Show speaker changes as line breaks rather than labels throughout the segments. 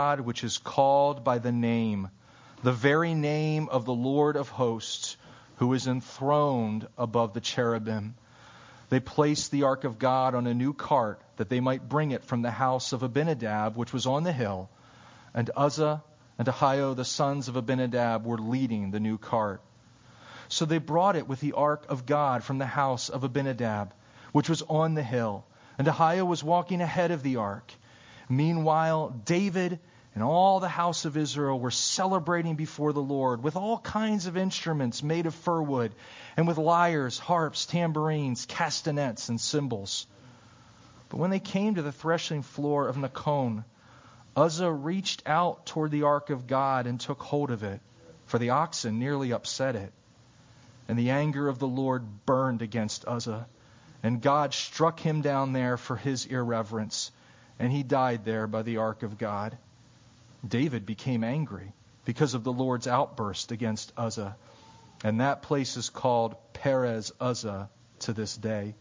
God which is called by the name, the very name of the Lord of hosts, who is enthroned above the cherubim. They placed the ark of God on a new cart, that they might bring it from the house of Abinadab, which was on the hill. And Uzzah and Ahio, the sons of Abinadab, were leading the new cart. So they brought it with the ark of God from the house of Abinadab, which was on the hill. And Ahio was walking ahead of the ark. Meanwhile, David and all the house of Israel were celebrating before the Lord with all kinds of instruments made of fir wood, and with lyres, harps, tambourines, castanets, and cymbals. But when they came to the threshing floor of Nakon, Uzzah reached out toward the ark of God and took hold of it, for the oxen nearly upset it. And the anger of the Lord burned against Uzzah, and God struck him down there for his irreverence, and he died there by the ark of God. David became angry because of the Lord's outburst against Uzzah, and that place is called Perez Uzzah to this day.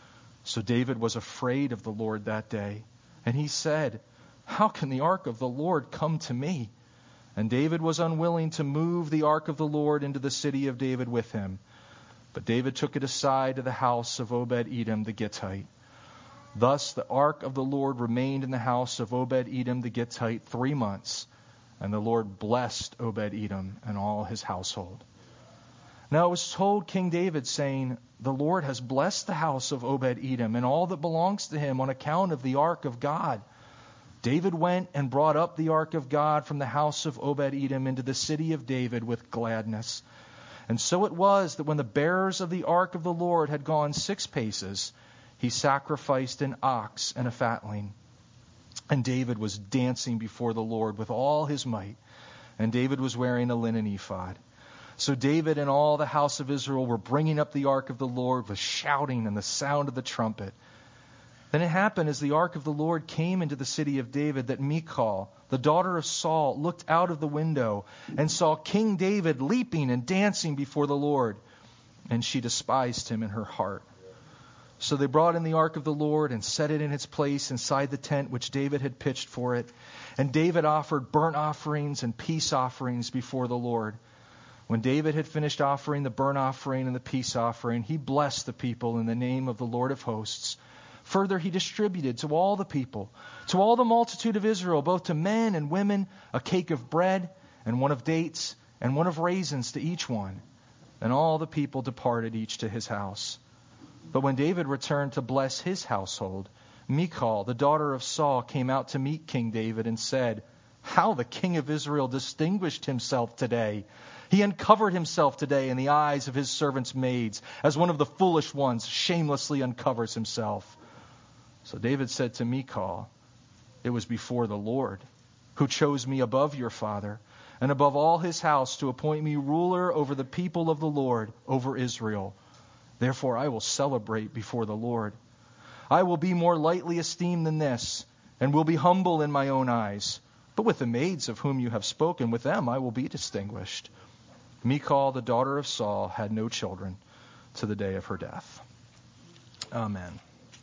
So David was afraid of the Lord that day, and he said, "How can the ark of the Lord come to me?" And David was unwilling to move the ark of the Lord into the city of David with him. But David took it aside to the house of Obed-Edom the Gittite. Thus the ark of the Lord remained in the house of Obed-Edom the Gittite 3 months, and the Lord blessed Obed-Edom and all his household. Now it was told King David, saying, "The Lord has blessed the house of Obed-Edom and all that belongs to him on account of the ark of God." David went and brought up the ark of God from the house of Obed-Edom into the city of David with gladness. And so it was that when the bearers of the ark of the Lord had gone 6 paces, he sacrificed an ox and a fatling. And David was dancing before the Lord with all his might. And David was wearing a linen ephod. So David and all the house of Israel were bringing up the ark of the Lord with shouting and the sound of the trumpet. Then it happened as the ark of the Lord came into the city of David that Michal, the daughter of Saul, looked out of the window and saw King David leaping and dancing before the Lord. And she despised him in her heart. So they brought in the ark of the Lord and set it in its place inside the tent which David had pitched for it. And David offered burnt offerings and peace offerings before the Lord. When David had finished offering the burnt offering and the peace offering, he blessed the people in the name of the Lord of hosts. Further, he distributed to all the people, to all the multitude of Israel, both to men and women, a cake of bread and one of dates and one of raisins to each one. And all the people departed each to his house. But when David returned to bless his household, Michal, the daughter of Saul, came out to meet King David and said, "How the king of Israel distinguished himself today. He uncovered himself today in the eyes of his servants' maids, as one of the foolish ones shamelessly uncovers himself." So David said to Michal, "It was before the Lord, who chose me above your father, and above all his house, to appoint me ruler over the people of the Lord, over Israel. Therefore I will celebrate before the Lord. I will be more lightly esteemed than this, and will be humble in my own eyes. But with the maids of whom you have spoken, with them I will be distinguished." Michal, the daughter of Saul, had no children to the day of her death. Amen.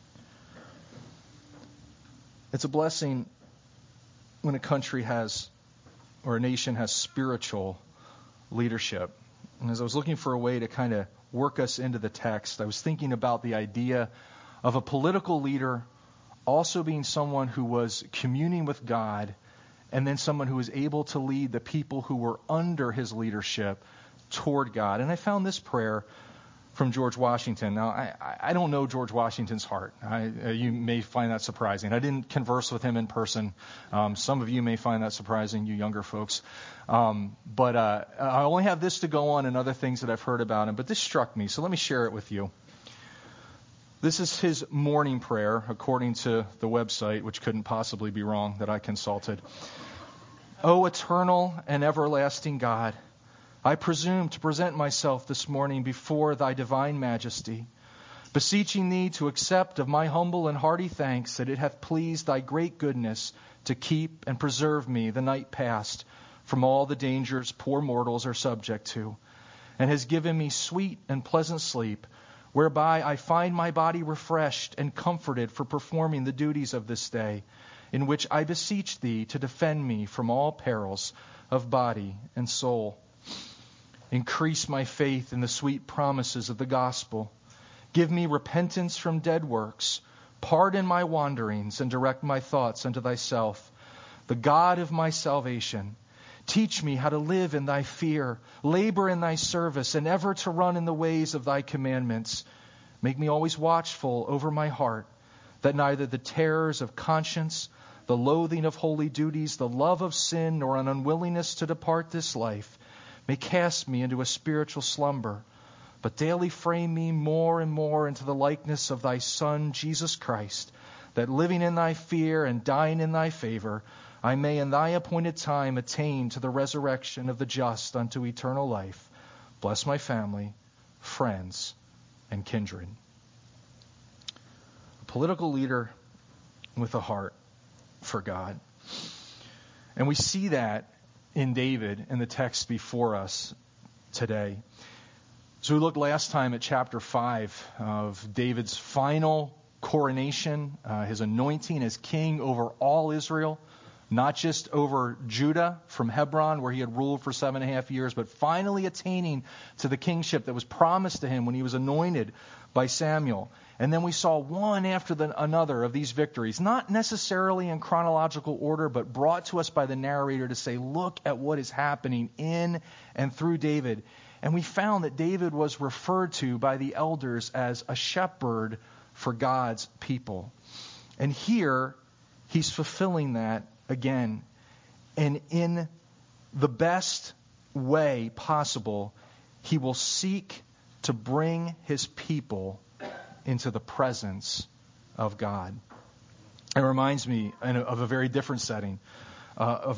It's a blessing when a country has, or a nation has, spiritual leadership. And as I was looking for a way to kind of work us into the text, I was thinking about the idea of a political leader also being someone who was communing with God, and then someone who was able to lead the people who were under his leadership toward God. And I found this prayer from George Washington. Now, I don't know George Washington's heart. You may find that surprising. I didn't converse with him in person. Some of you may find that surprising, you younger folks. But I only have this to go on and other things that I've heard about him. But this struck me, so let me share it with you. This is his morning prayer, according to the website, which couldn't possibly be wrong, that I consulted. "O eternal and everlasting God, I presume to present myself this morning before thy divine majesty, beseeching thee to accept of my humble and hearty thanks that it hath pleased thy great goodness to keep and preserve me the night past from all the dangers poor mortals are subject to, and has given me sweet and pleasant sleep, whereby I find my body refreshed and comforted for performing the duties of this day, in which I beseech thee to defend me from all perils of body and soul. Increase my faith in the sweet promises of the gospel. Give me repentance from dead works. Pardon my wanderings and direct my thoughts unto thyself, the God of my salvation. Teach me how to live in thy fear, labor in thy service, and ever to run in the ways of thy commandments. Make me always watchful over my heart, that neither the terrors of conscience, the loathing of holy duties, the love of sin, nor an unwillingness to depart this life may cast me into a spiritual slumber, but daily frame me more and more into the likeness of thy Son, Jesus Christ, that living in thy fear and dying in thy favor, I may in thy appointed time attain to the resurrection of the just unto eternal life. Bless my family, friends, and kindred. A political leader with a heart for God. And we see that in David in the text before us today. So we looked last time at chapter 5 of David's final coronation, his anointing as king over all Israel, not just over Judah from Hebron, where he had ruled for 7.5 years, but finally attaining to the kingship that was promised to him when he was anointed by Samuel. And then we saw one after another of these victories, not necessarily in chronological order, but brought to us by the narrator to say, look at what is happening in and through David. And we found that David was referred to by the elders as a shepherd for God's people. And here, he's fulfilling that again. And in the best way possible, he will seek to bring his people into the presence of God. It reminds me of a very different setting. A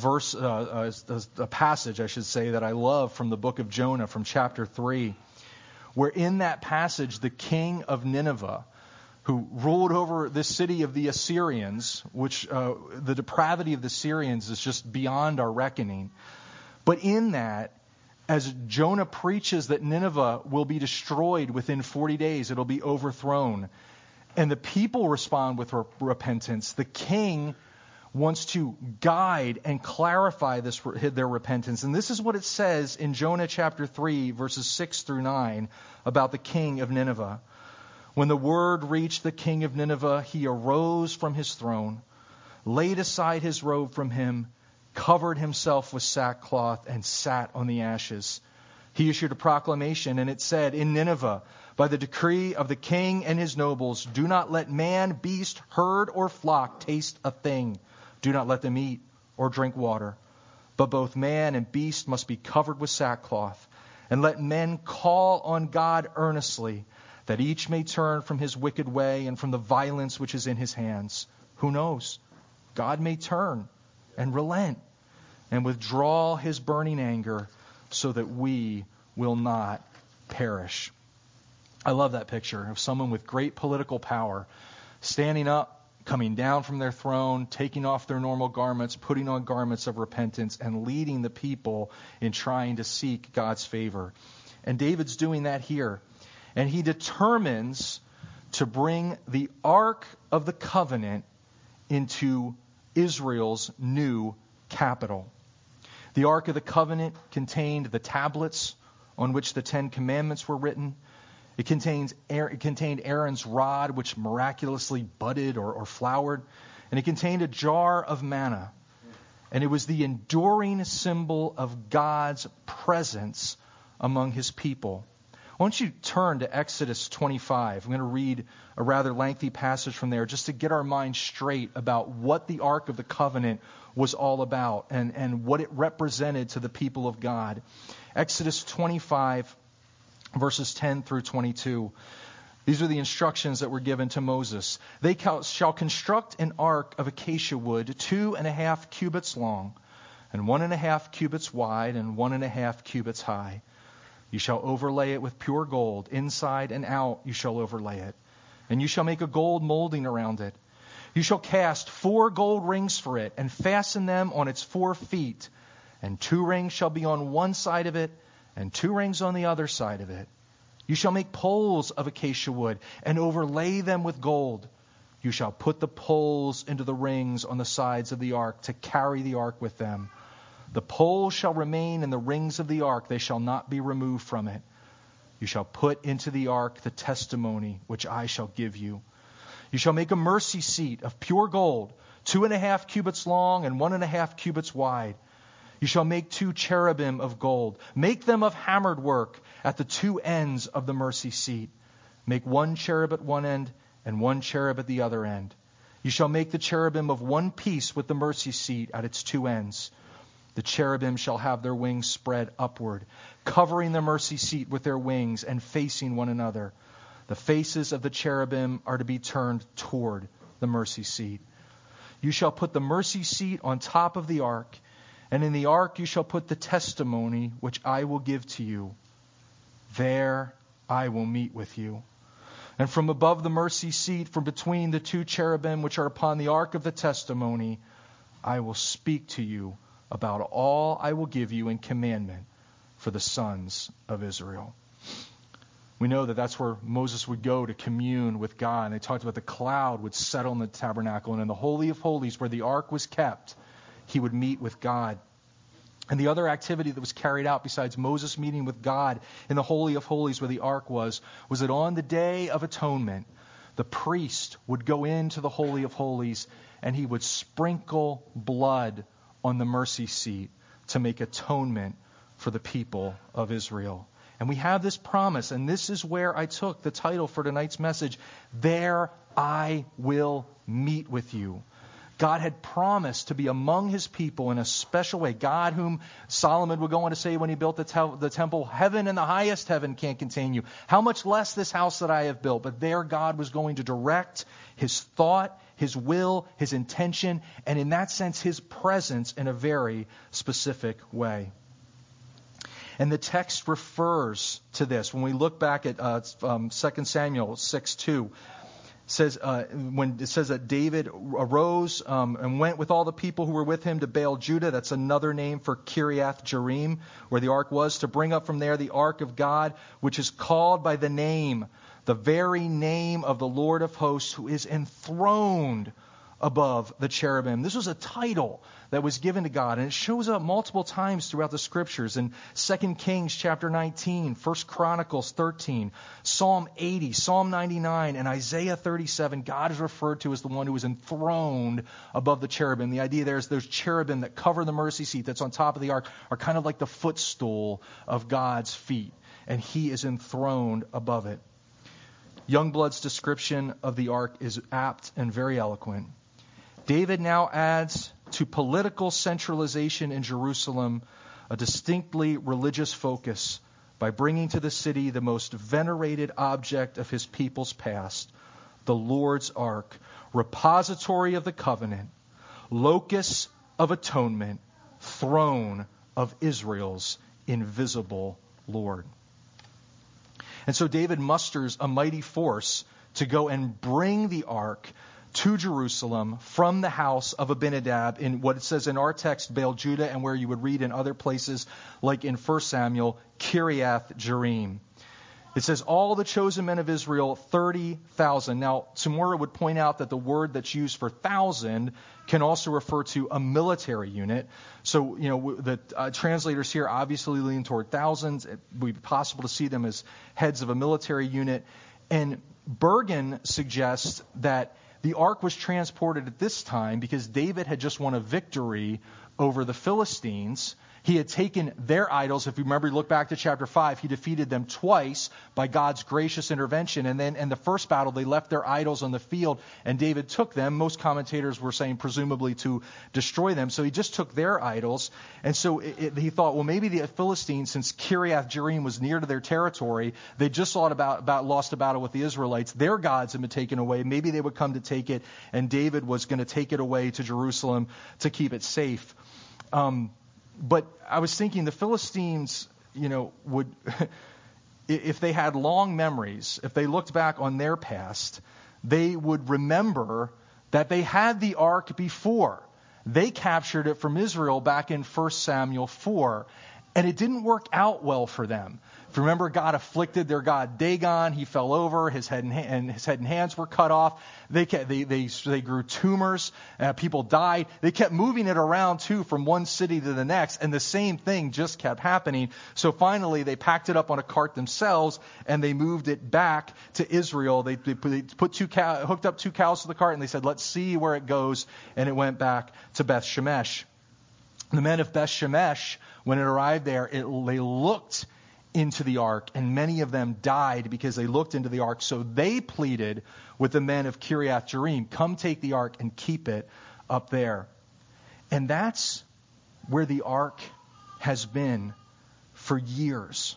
passage, I should say, that I love from the book of Jonah, from chapter 3, where in that passage, the king of Nineveh, who ruled over this city of the Assyrians, which the depravity of the Assyrians is just beyond our reckoning. But in that, as Jonah preaches that Nineveh will be destroyed within 40 days, it'll be overthrown, and the people respond with repentance, the king wants to guide and clarify their repentance. And this is what it says in Jonah chapter 3, verses 6 through 9, about the king of Nineveh. When the word reached the king of Nineveh, he arose from his throne, laid aside his robe from him, covered himself with sackcloth, and sat on the ashes. He issued a proclamation, and it said, in Nineveh, by the decree of the king and his nobles, do not let man, beast, herd, or flock taste a thing. Do not let them eat or drink water. But both man and beast must be covered with sackcloth. And let men call on God earnestly, that each may turn from his wicked way and from the violence which is in his hands. Who knows? God may turn and relent and withdraw his burning anger so that we will not perish. I love that picture of someone with great political power standing up, coming down from their throne, taking off their normal garments, putting on garments of repentance, and leading the people in trying to seek God's favor. And David's doing that here. And he determines to bring the Ark of the Covenant into Israel's new capital. The Ark of the Covenant contained the tablets on which the Ten Commandments were written. It contained Aaron's rod, which miraculously budded or flowered. And it contained a jar of manna. And it was the enduring symbol of God's presence among his people. Why don't you turn to Exodus 25? I'm going to read a rather lengthy passage from there just to get our minds straight about what the Ark of the Covenant was all about and what it represented to the people of God. Exodus 25, verses 10 through 22. These are the instructions that were given to Moses. They shall construct an ark of acacia wood, 2.5 cubits long, and 1.5 cubits wide, and 1.5 cubits high. You shall overlay it with pure gold. Inside and out you shall overlay it. And you shall make a gold molding around it. You shall cast 4 gold rings for it, and fasten them on its 4 feet. And 2 rings shall be on one side of it, and 2 rings on the other side of it. You shall make poles of acacia wood, and overlay them with gold. You shall put the poles into the rings on the sides of the ark to carry the ark with them. The poles shall remain in the rings of the ark. They shall not be removed from it. You shall put into the ark the testimony which I shall give you. You shall make a mercy seat of pure gold, 2.5 cubits long and 1.5 cubits wide. You shall make 2 cherubim of gold. Make them of hammered work at the 2 ends of the mercy seat. Make 1 cherub at one end and 1 cherub at the other end. You shall make the cherubim of one piece with the mercy seat at its 2 ends. The cherubim shall have their wings spread upward, covering the mercy seat with their wings and facing one another. The faces of the cherubim are to be turned toward the mercy seat. You shall put the mercy seat on top of the ark, and in the ark you shall put the testimony which I will give to you. There I will meet with you. And from above the mercy seat, from between the 2 cherubim which are upon the ark of the testimony, I will speak to you about all I will give you in commandment for the sons of Israel. We know that that's where Moses would go to commune with God. And they talked about the cloud would settle in the tabernacle. And in the Holy of Holies, where the ark was kept, he would meet with God. And the other activity that was carried out besides Moses meeting with God in the Holy of Holies where the ark was that on the Day of Atonement, the priest would go into the Holy of Holies and he would sprinkle blood on the mercy seat to make atonement for the people of Israel. And we have this promise, and this is where I took the title for tonight's message, There I Will Meet with You. God had promised to be among his people in a special way. God, whom Solomon would go on to say when he built the temple, heaven and the highest heaven can't contain you. How much less this house that I have built? But there God was going to direct his thought, his will, his intention, and in that sense, his presence in a very specific way. And the text refers to this. When we look back at 2 Samuel 6:2, says when it says that David arose and went with all the people who were with him to Baal Judah. That's another name for Kiriath Jearim, where the ark was, to bring up from there the ark of God, which is called by the name, the very name of the Lord of hosts, who is enthroned above the cherubim. This was a title that was given to God, and it shows up multiple times throughout the scriptures in 2 Kings chapter 19, 1 Chronicles 13, Psalm 80, Psalm 99, and Isaiah 37. God is referred to as the one who is enthroned above the cherubim. The idea there is those cherubim that cover the mercy seat that's on top of the ark are kind of like the footstool of God's feet, and he is enthroned above it. Youngblood's description of the ark is apt and very eloquent. David now adds to political centralization in Jerusalem a distinctly religious focus by bringing to the city the most venerated object of his people's past, the Lord's Ark, repository of the covenant, locus of atonement, throne of Israel's invisible Lord. And so David musters a mighty force to go and bring the ark to Jerusalem from the house of Abinadab in what it says in our text, Baal Judah, and where you would read in other places like in 1 Samuel, Kiriath Jearim. It says, all the chosen men of Israel, 30,000. Now, Tzimora would point out that the word that's used for 1,000 can also refer to a military unit. So, the translators here obviously lean toward thousands. It would be possible to see them as heads of a military unit. And Bergen suggests that the ark was transported at this time because David had just won a victory over the Philistines. He had taken their idols. If you remember, you look back to chapter 5, he defeated them twice by God's gracious intervention. And then in the first battle, they left their idols on the field, and David took them. Most commentators were saying presumably to destroy them. So he just took their idols. And so he thought, well, maybe the Philistines, since Kiriath Jearim was near to their territory, they just thought about lost a battle with the Israelites. Their gods had been taken away. Maybe they would come to take it, and David was going to take it away to Jerusalem to keep it safe. But I was thinking the Philistines, would, if they had long memories, if they looked back on their past, they would remember that they had the ark before. They captured it from Israel back in 1 Samuel 4. And it didn't work out well for them. If you remember, God afflicted their god Dagon. He fell over. His head and hands were cut off. They grew tumors. People died. They kept moving it around too from one city to the next, and the same thing just kept happening. So finally, they packed it up on a cart themselves and they moved it back to Israel. They hooked up 2 cows to the cart and they said, "Let's see where it goes." And it went back to Beth Shemesh. The men of Beth Shemesh, when it arrived there, they looked into the ark, and many of them died because they looked into the ark. So they pleaded with the men of Kiriath Jearim, "Come take the ark and keep it up there." And that's where the ark has been for years.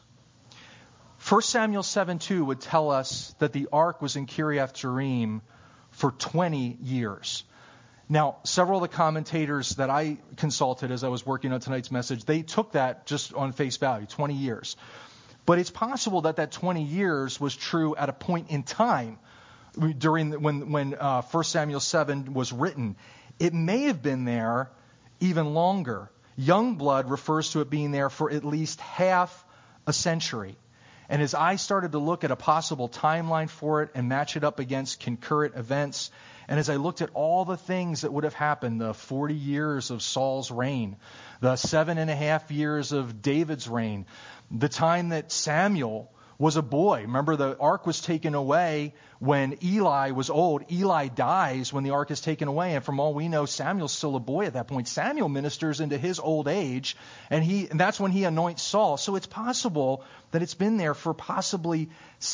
1 Samuel 7:2 would tell us that the ark was in Kiriath Jearim for 20 years. Now, several of the commentators that I consulted as I was working on tonight's message, they took that just on face value, 20 years. But it's possible that 20 years was true at a point in time during when 1 Samuel 7 was written. It may have been there even longer. Youngblood refers to it being there for at least half a century. And as I started to look at a possible timeline for it and match it up against concurrent events, and as I looked at all the things that would have happened, the 40 years of Saul's reign, the 7.5 years of David's reign, the time that Samuel was a boy. Remember, the ark was taken away when Eli was old. Eli dies when the ark is taken away. And from all we know, Samuel's still a boy at that point. Samuel ministers into his old age, and that's when he anoints Saul. So it's possible that it's been there for possibly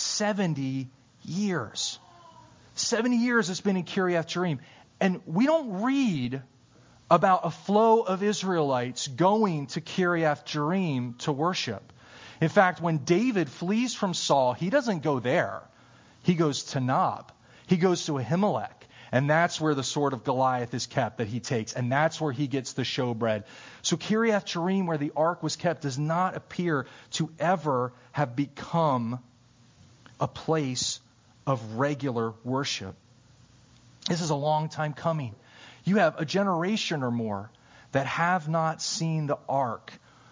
70 years. 70 years it's been in Kiriath Jearim. And we don't read about a flow of Israelites going to Kiriath Jearim to worship. In fact, when David flees from Saul, he doesn't go there. He goes to Nob. He goes to Ahimelech. And that's where the sword of Goliath is kept that he takes. And that's where he gets the showbread. So Kiriath Jearim, where the ark was kept, does not appear to ever have become a place of regular worship. This is a long time coming. You have a generation or more that have not seen the ark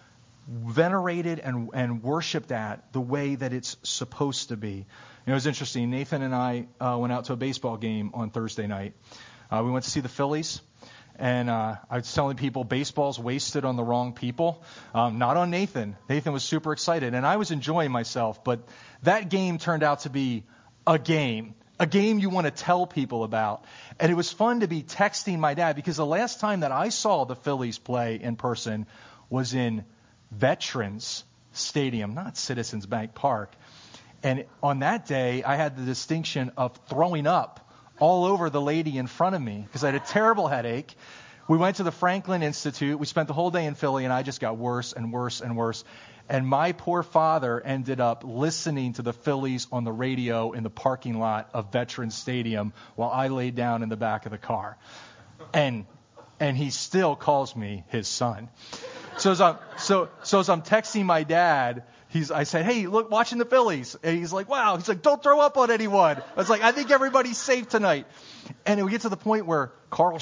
venerated and worshipped at the way that it's supposed to be. It was interesting. Nathan and I went out to a baseball game on Thursday night. We went to see the Phillies. And I was telling people baseball's wasted on the wrong people. Not on Nathan. Nathan was super excited. And I was enjoying myself. But that game turned out to be a game you want to tell people about. And it was fun to be texting my dad because the last time that I saw the Phillies play in person was in Veterans Stadium, not Citizens Bank Park. And on that day, I had the distinction of throwing up all over the lady in front of me because I had a terrible headache. We went to the Franklin Institute. We spent the whole day in Philly, and I just got worse and worse and worse. And my poor father ended up listening to the Phillies on the radio in the parking lot of Veterans Stadium while I laid down in the back of the car. And he still calls me his son. So as I'm texting my dad, I said, "Hey, look, watching the Phillies." And he's like, "Wow." He's like, "Don't throw up on anyone." I was like, "I think everybody's safe tonight." And we get to the point where Kyle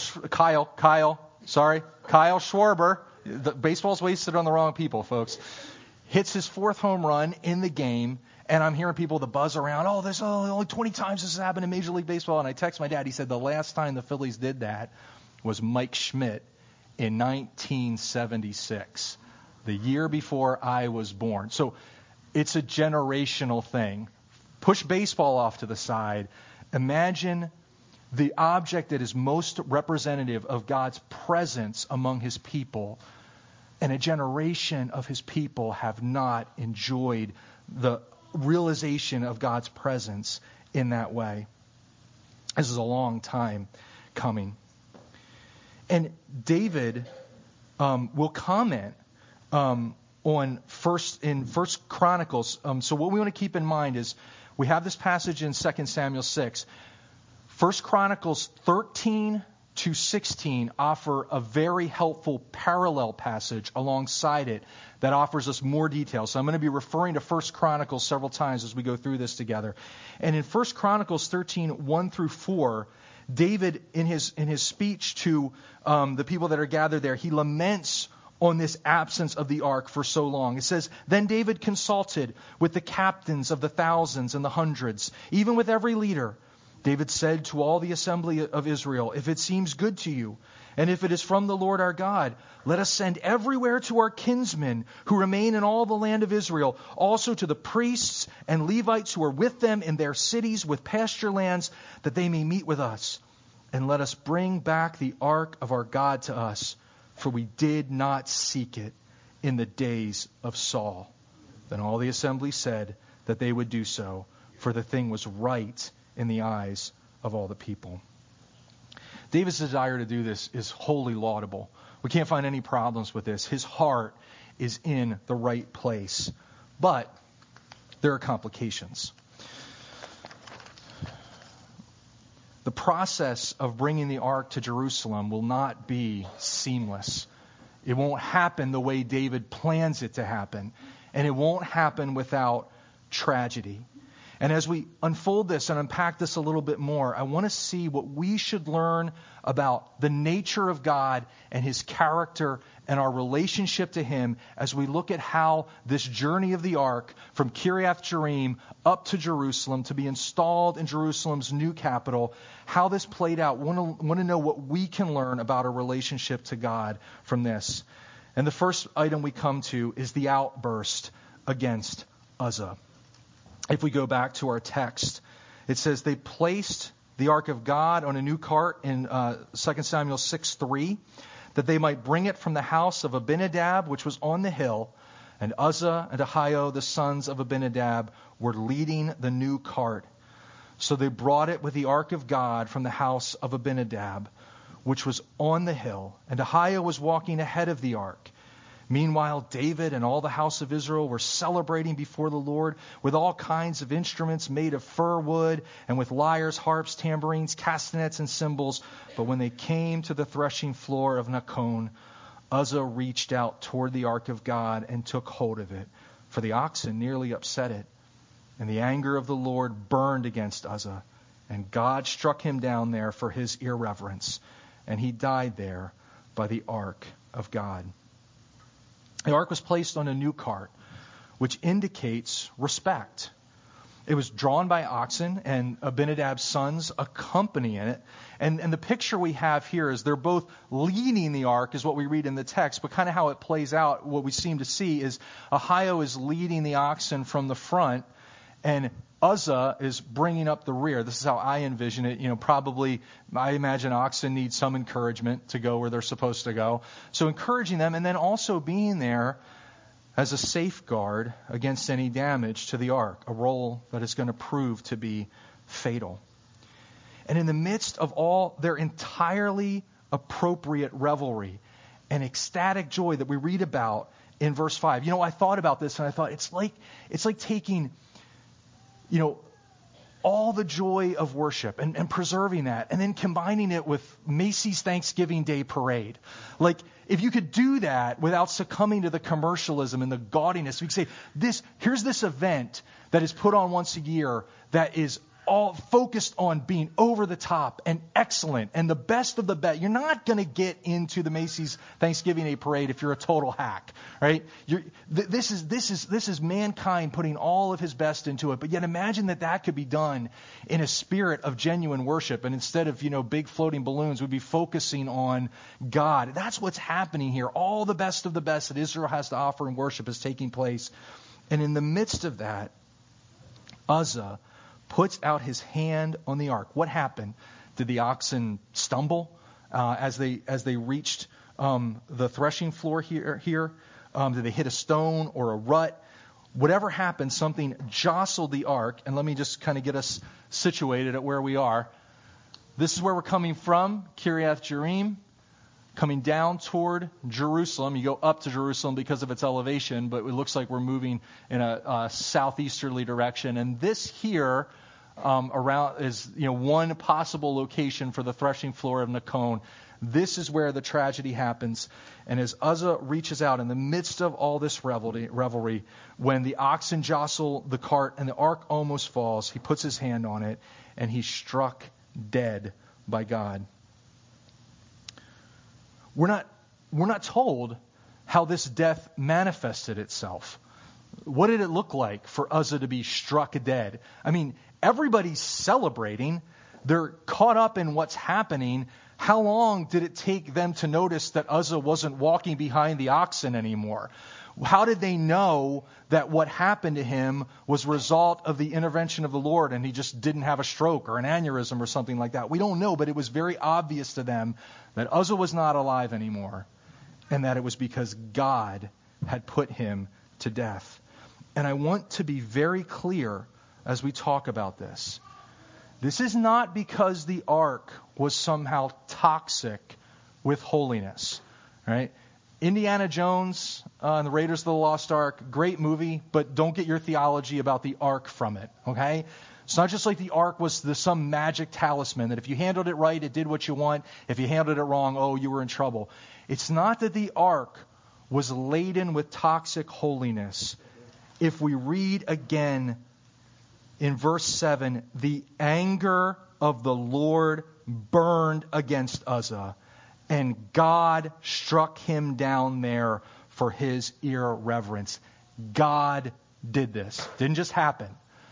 Schwarber, the baseball's wasted on the wrong people, folks, hits his 4th home run in the game. And I'm hearing people, the buzz around, only 20 times this has happened in Major League Baseball. And I text my dad. He said the last time the Phillies did that was Mike Schmidt in 1976, the year before I was born. So it's a generational thing. Push baseball off to the side. Imagine the object that is most representative of God's presence among his people. And a generation of his people have not enjoyed the realization of God's presence in that way. This is a long time coming. And David will comment on First Chronicles. So what we want to keep in mind is we have this passage in 2 Samuel 6. 1 Chronicles 13 to 16 offer a very helpful parallel passage alongside it that offers us more detail. So I'm going to be referring to 1 Chronicles several times as we go through this together. And in 1 Chronicles 13, 1 through 4, David, in his speech to the people that are gathered there, he laments on this absence of the ark for so long. It says, then David consulted with the captains of the thousands and the hundreds, even with every leader. David said to all the assembly of Israel, if it seems good to you, and if it is from the Lord our God, let us send everywhere to our kinsmen who remain in all the land of Israel, also to the priests and Levites who are with them in their cities with pasture lands, that they may meet with us. And let us bring back the ark of our God to us, for we did not seek it in the days of Saul. Then all the assembly said that they would do so, for the thing was right in the eyes of all the people. David's desire to do this is wholly laudable. We can't find any problems with this. His heart is in the right place. But there are complications. The process of bringing the ark to Jerusalem will not be seamless. It won't happen the way David plans it to happen. And it won't happen without tragedy. And as we unfold this and unpack this a little bit more, I want to see what we should learn about the nature of God and his character and our relationship to him as we look at how this journey of the ark from Kiriath Jearim up to Jerusalem to be installed in Jerusalem's new capital, how this played out. Want to know what we can learn about our relationship to God from this. And the first item we come to is the outburst against Uzzah. If we go back to our text, it says they placed the ark of God on a new cart in 2 Samuel 6:3, that they might bring it from the house of Abinadab, which was on the hill. And Uzzah and Ahio, the sons of Abinadab, were leading the new cart. So they brought it with the ark of God from the house of Abinadab, which was on the hill. And Ahio was walking ahead of the ark. Meanwhile, David and all the house of Israel were celebrating before the Lord with all kinds of instruments made of fir wood and with lyres, harps, tambourines, castanets, and cymbals. But when they came to the threshing floor of Nakon, Uzzah reached out toward the ark of God and took hold of it, for the oxen nearly upset it. And the anger of the Lord burned against Uzzah, and God struck him down there for his irreverence, and he died there by the ark of God. The ark was placed on a new cart, which indicates respect. It was drawn by oxen, and Abinadab's sons accompany it. And the picture we have here is they're both leading the ark, is what we read in the text, but kind of how it plays out, what we seem to see is Ahio is leading the oxen from the front, and Uzzah is bringing up the rear. This is how I envision it. Probably, I imagine oxen need some encouragement to go where they're supposed to go. So encouraging them, and then also being there as a safeguard against any damage to the ark, a role that is going to prove to be fatal. And in the midst of all their entirely appropriate revelry and ecstatic joy that we read about in verse 5, I thought about this and I thought it's like taking all the joy of worship and preserving that, and then combining it with Macy's Thanksgiving Day Parade. Like, if you could do that without succumbing to the commercialism and the gaudiness, we could say, here's this event that is put on once a year that is all focused on being over the top and excellent and the best of the best. You're not going to get into the Macy's Thanksgiving Day Parade if you're a total hack, right? This is mankind putting all of his best into it. But yet imagine that could be done in a spirit of genuine worship. And instead of, big floating balloons, we'd be focusing on God. That's what's happening here. All the best of the best that Israel has to offer in worship is taking place. And in the midst of that, Uzzah puts out his hand on the ark. What happened? Did the oxen stumble as they reached the threshing floor here? Did they hit a stone or a rut? Whatever happened, something jostled the ark. And let me just kind of get us situated at where we are. This is where we're coming from, Kiriath Jearim, coming down toward Jerusalem. You go up to Jerusalem because of its elevation, but it looks like we're moving in a southeasterly direction. And this here around is one possible location for the threshing floor of Nakon. This is where the tragedy happens. And as Uzzah reaches out in the midst of all this revelry, when the oxen jostle the cart and the ark almost falls, he puts his hand on it and he's struck dead by God. We're not told how this death manifested itself. What did it look like for Uzzah to be struck dead? I mean, everybody's celebrating. They're caught up in what's happening. How long did it take them to notice that Uzzah wasn't walking behind the oxen anymore? How did they know that what happened to him was a result of the intervention of the Lord and he just didn't have a stroke or an aneurysm or something like that? We don't know, but it was very obvious to them that Uzzah was not alive anymore and that it was because God had put him to death. And I want to be very clear as we talk about this. This is not because the ark was somehow toxic with holiness, right? Indiana Jones and the Raiders of the Lost Ark, great movie, but don't get your theology about the ark from it, okay? It's not just like the ark was some magic talisman that if you handled it right, it did what you want. If you handled it wrong, oh, you were in trouble. It's not that the ark was laden with toxic holiness. If we read again in verse 7, the anger of the Lord burned against Uzzah, and God struck him down there for his irreverence. God did this. Didn't just happen.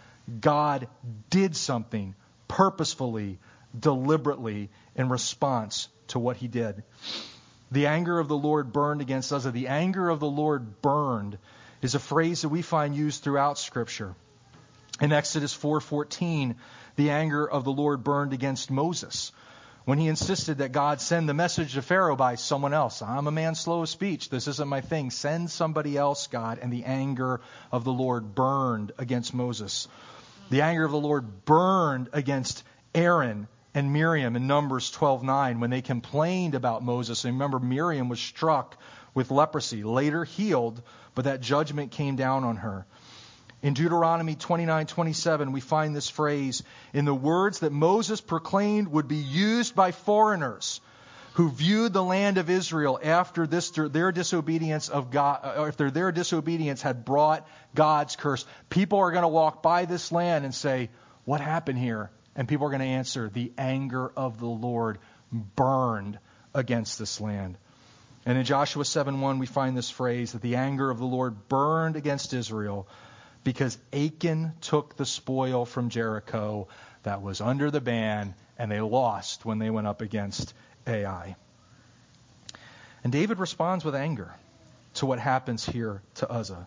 God did something purposefully, deliberately in response to what he did. The anger of the Lord burned against Uzzah. The anger of the Lord burned is a phrase that we find used throughout Scripture. In Exodus 4:14, the anger of the Lord burned against Moses when he insisted that God send the message to Pharaoh by someone else. I'm a man slow of speech. This isn't my thing. Send somebody else, God. And the anger of the Lord burned against Moses. The anger of the Lord burned against Aaron and Miriam in Numbers 12:9 when they complained about Moses. And remember, Miriam was struck with leprosy, later healed, but that judgment came down on her. In Deuteronomy 29:27, we find this phrase, in the words that Moses proclaimed would be used by foreigners who viewed the land of Israel after their disobedience of God, or after their disobedience had brought God's curse. People are going to walk by this land and say, what happened here? And people are going to answer, the anger of the Lord burned against this land. And in Joshua 7:1, we find this phrase, that the anger of the Lord burned against Israel because Achan took the spoil from Jericho that was under the ban, and they lost when they went up against Ai. And David responds with anger to what happens here to Uzzah.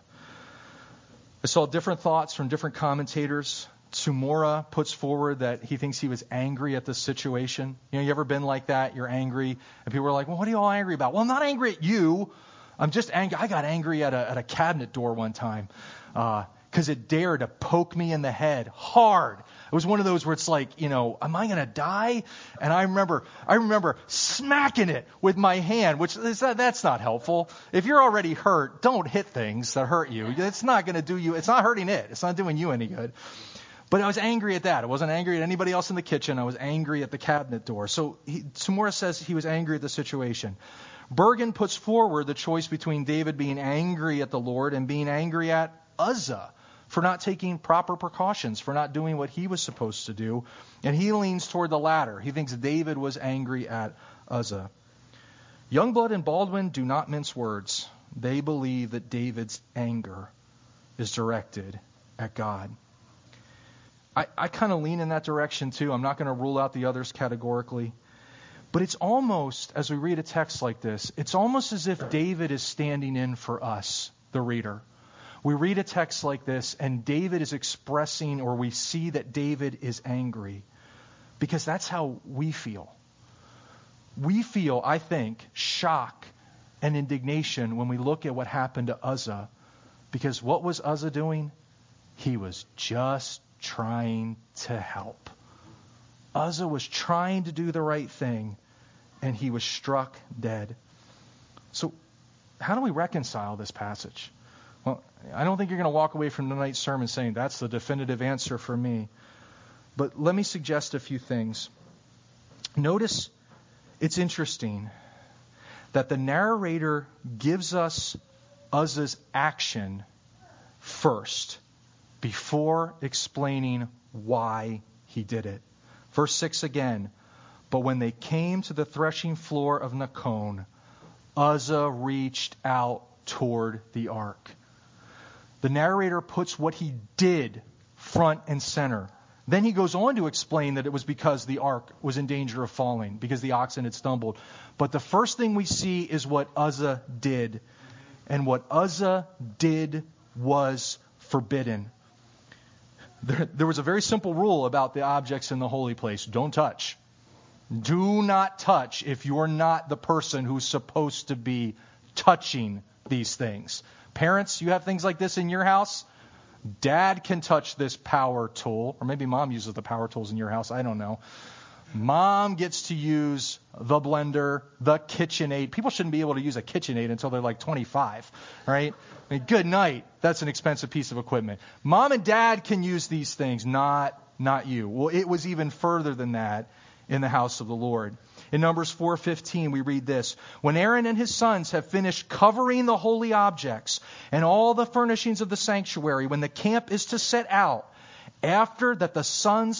I saw different thoughts from different commentators. Tsumura puts forward that he thinks he was angry at the situation. You ever been like that? You're angry, and people are like, well, what are you all angry about? Well, I'm not angry at you. I'm just angry. I got angry at a cabinet door one time because it dared to poke me in the head hard. It was one of those where it's like, am I going to die? And I remember smacking it with my hand, which that's not helpful. If you're already hurt, don't hit things that hurt you. It's not going to do you. It's not hurting it. It's not doing you any good. But I was angry at that. I wasn't angry at anybody else in the kitchen. I was angry at the cabinet door. So Tsumura says he was angry at the situation. Bergen puts forward the choice between David being angry at the Lord and being angry at Uzzah for not taking proper precautions, for not doing what he was supposed to do. And he leans toward the latter. He thinks David was angry at Uzzah. Youngblood and Baldwin do not mince words. They believe that David's anger is directed at God. I kind of lean in that direction too. I'm not going to rule out the others categorically. But it's almost, as we read a text like this, it's almost as if David is standing in for us, the reader. We read a text like this, and David is expressing, or we see that David is angry, because that's how we feel. We feel, I think, shock and indignation when we look at what happened to Uzzah, because what was Uzzah doing? He was just trying to help. Uzzah was trying to do the right thing, and he was struck dead. So how do we reconcile this passage? Well, I don't think you're going to walk away from tonight's sermon saying that's the definitive answer for me. But let me suggest a few things. Notice it's interesting that the narrator gives us Uzzah's action first before explaining why he did it. Verse 6 again. But when they came to the threshing floor of Nakon, Uzzah reached out toward the ark. The narrator puts what he did front and center. Then he goes on to explain that it was because the ark was in danger of falling, because the oxen had stumbled. But the first thing we see is what Uzzah did. And what Uzzah did was forbidden. There was a very simple rule about the objects in the holy place. Don't touch. Do not touch if you're not the person who's supposed to be touching these things. Parents, you have things like this in your house. Dad can touch this power tool, or maybe mom uses the power tools in your house. I don't know. Mom gets to use the blender, the KitchenAid. People shouldn't be able to use a KitchenAid until they're like 25, right? I mean, good night. That's an expensive piece of equipment. Mom and dad can use these things, not you. Well, it was even further than that in the house of the Lord. In Numbers 4:15, we read this: when Aaron and his sons have finished covering the holy objects and all the furnishings of the sanctuary, when the camp is to set out, after that the sons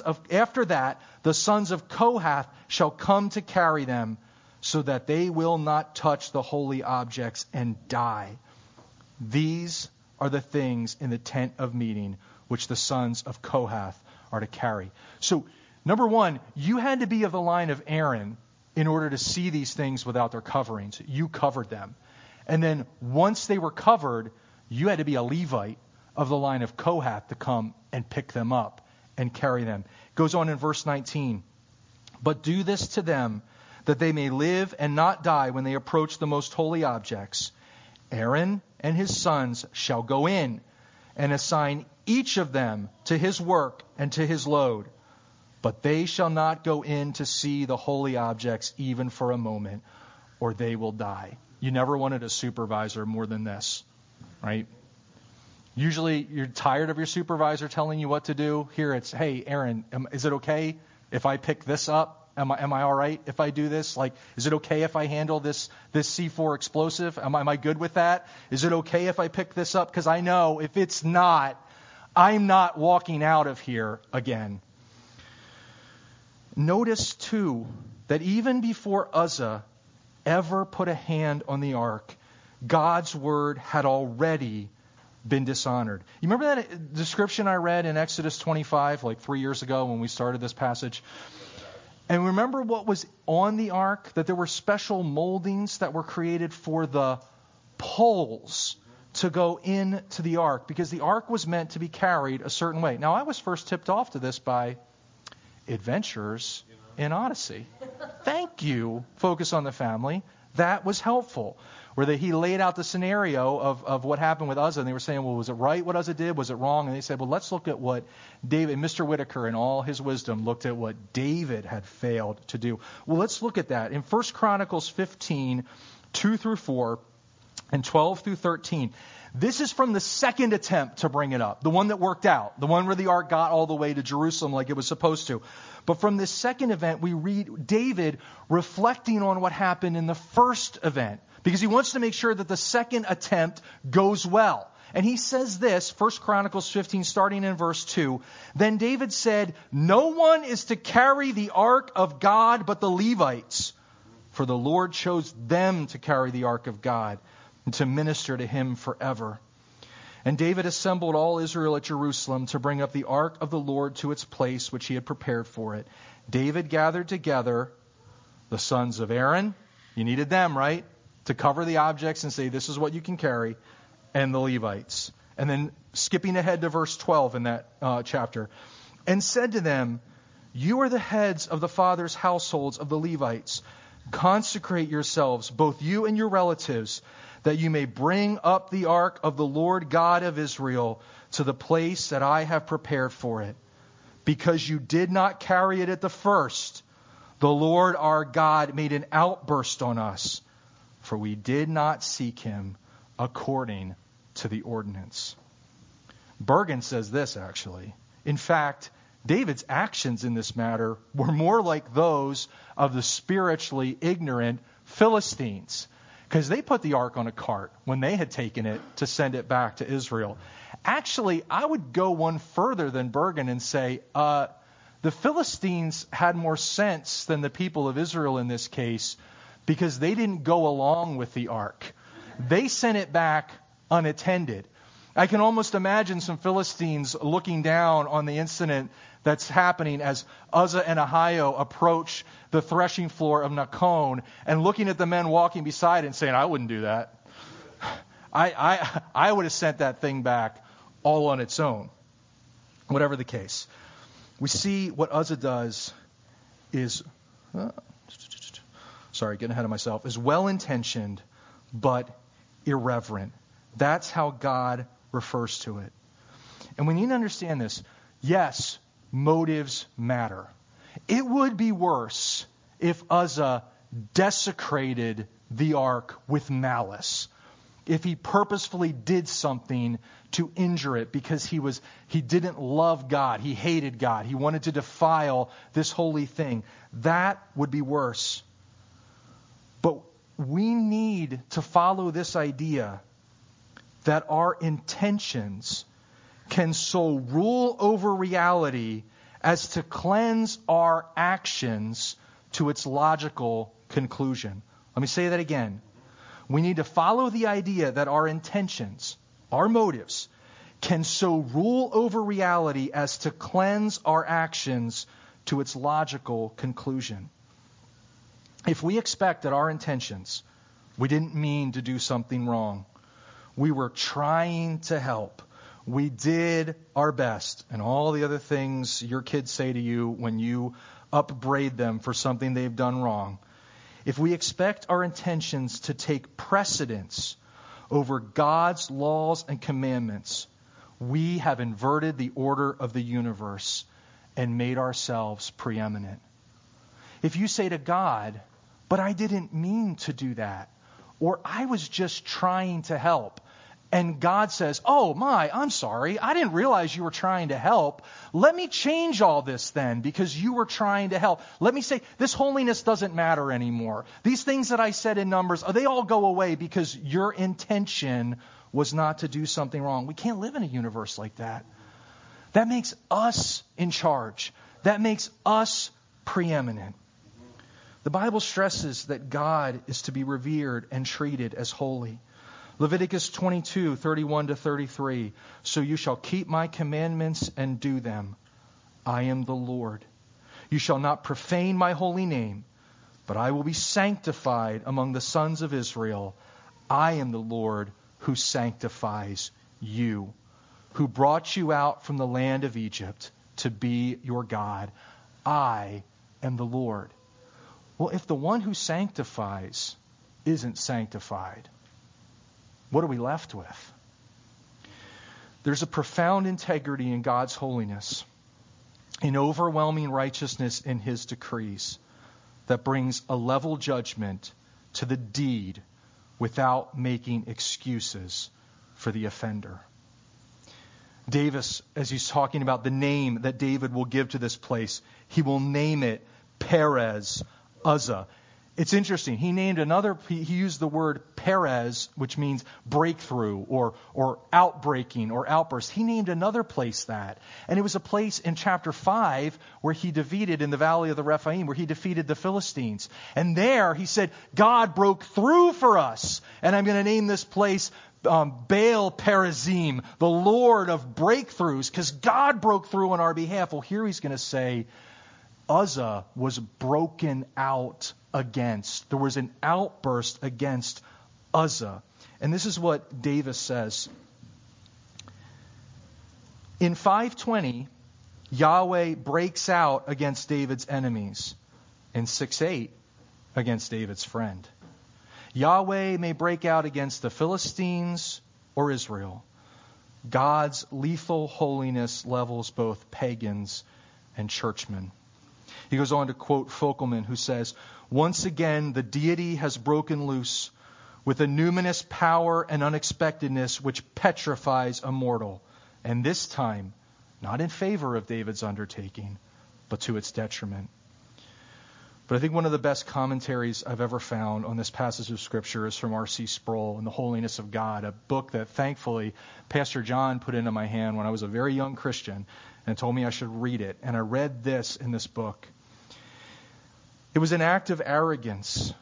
of Kohath shall come to carry them, so that they will not touch the holy objects and die. These are the things in the tent of meeting which the sons of Kohath are to carry. So, number one, you had to be of the line of Aaron in order to see these things without their coverings. You covered them. And then once they were covered, you had to be a Levite of the line of Kohath to come and pick them up and carry them. It goes on in verse 19. But do this to them, that they may live and not die when they approach the most holy objects. Aaron and his sons shall go in and assign each of them to his work and to his load. But they shall not go in to see the holy objects even for a moment, or they will die. You never wanted a supervisor more than this, right? Usually you're tired of your supervisor telling you what to do. Here it's, hey, Aaron, is it okay if I pick this up? Am I all right if I do this? Like, is it okay if I handle this C4 explosive? Am I good with that? Is it okay if I pick this up? Because I know if it's not, I'm not walking out of here again. Notice, too, that even before Uzzah ever put a hand on the ark, God's word had already been dishonored. You remember that description I read in Exodus 25, like 3 years ago when we started this passage? And remember what was on the ark? That there were special moldings that were created for the poles to go into the ark, because the ark was meant to be carried a certain way. Now, I was first tipped off to this by Adventures in Odyssey. Thank you, Focus on the Family. That was helpful. Where he laid out the scenario of what happened with Uzzah, and they were saying, well, was it right what Uzzah did? Was it wrong? And they said, well, let's look at what David, Mr. Whitaker, in all his wisdom, looked at what David had failed to do. Well, let's look at that. In 1 Chronicles 15, 2 through 4, and 12 through 13, this is from the second attempt to bring it up, the one that worked out, the one where the ark got all the way to Jerusalem like it was supposed to. But from this second event, we read David reflecting on what happened in the first event, because he wants to make sure that the second attempt goes well. And he says this, 1 Chronicles 15, starting in verse 2, Then David said, No one is to carry the ark of God but the Levites, for the Lord chose them to carry the ark of God and to minister to him forever. And David assembled all Israel at Jerusalem to bring up the ark of the Lord to its place which he had prepared for it. David gathered together the sons of Aaron. You needed them, right? To cover the objects and say, this is what you can carry. And the Levites. And then skipping ahead to verse 12 in that chapter. And said to them, You are the heads of the fathers' households of the Levites. Consecrate yourselves, both you and your relatives, that you may bring up the ark of the Lord God of Israel to the place that I have prepared for it. Because you did not carry it at the first, the Lord our God made an outburst on us, for we did not seek him according to the ordinance. Bergen says this, actually. In fact, David's actions in this matter were more like those of the spiritually ignorant Philistines, because they put the ark on a cart when they had taken it to send it back to Israel. Actually, I would go one further than Bergen and say the Philistines had more sense than the people of Israel in this case because they didn't go along with the ark. They sent it back unattended. I can almost imagine some Philistines looking down on the incident that's happening as Uzzah and Ahio approach the threshing floor of Nakon and looking at the men walking beside it and saying, I wouldn't do that. I would have sent that thing back all on its own. Whatever the case. We see what Uzzah does is, getting ahead of myself, is well-intentioned but irreverent. That's how God refers to it. And we need to understand this. Yes, motives matter. It would be worse if Uzzah desecrated the ark with malice. If he purposefully did something to injure it because he didn't love God, he hated God, he wanted to defile this holy thing, that would be worse. But we need to follow this idea that our intentions can so rule over reality as to cleanse our actions to its logical conclusion. Let me say that again. We need to follow the idea that our intentions, our motives, can so rule over reality as to cleanse our actions to its logical conclusion. If we expect that our intentions, we didn't mean to do something wrong, we were trying to help, we did our best, and all the other things your kids say to you when you upbraid them for something they've done wrong, if we expect our intentions to take precedence over God's laws and commandments, we have inverted the order of the universe and made ourselves preeminent. If you say to God, but I didn't mean to do that, or I was just trying to help, and God says, I'm sorry, I didn't realize you were trying to help. Let me change all this then because you were trying to help. Let me say, this holiness doesn't matter anymore. These things that I said in Numbers, they all go away because your intention was not to do something wrong. We can't live in a universe like that. That makes us in charge. That makes us preeminent. The Bible stresses that God is to be revered and treated as holy. Leviticus 22:31-33. So you shall keep my commandments and do them. I am the Lord. You shall not profane my holy name, but I will be sanctified among the sons of Israel. I am the Lord who sanctifies you, who brought you out from the land of Egypt to be your God. I am the Lord. Well, if the one who sanctifies isn't sanctified, what are we left with? There's a profound integrity in God's holiness, an overwhelming righteousness in his decrees that brings a level judgment to the deed without making excuses for the offender. Davis, as he's talking about the name that David will give to this place, he will name it Perez Uzzah. It's interesting. He used the word Perez, which means breakthrough or outbreaking or outburst. He named another place that. And it was a place in chapter 5 where he defeated, in the valley of the Rephaim, where he defeated the Philistines. And there he said, God broke through for us. And I'm going to name this place Baal Perazim, the Lord of breakthroughs, because God broke through on our behalf. Well, here he's going to say, Uzzah was broken out against. There was an outburst against Uzzah. And this is what Davis says. In 520, Yahweh breaks out against David's enemies. In 6:8, against David's friend. Yahweh may break out against the Philistines or Israel. God's lethal holiness levels both pagans and churchmen. He goes on to quote Folkelman, who says, once again, the deity has broken loose with a numinous power and unexpectedness which petrifies a mortal. And this time, not in favor of David's undertaking, but to its detriment. But I think one of the best commentaries I've ever found on this passage of Scripture is from R.C. Sproul in The Holiness of God, a book that thankfully Pastor John put into my hand when I was a very young Christian and told me I should read it. And I read this in this book. It was an act of arrogance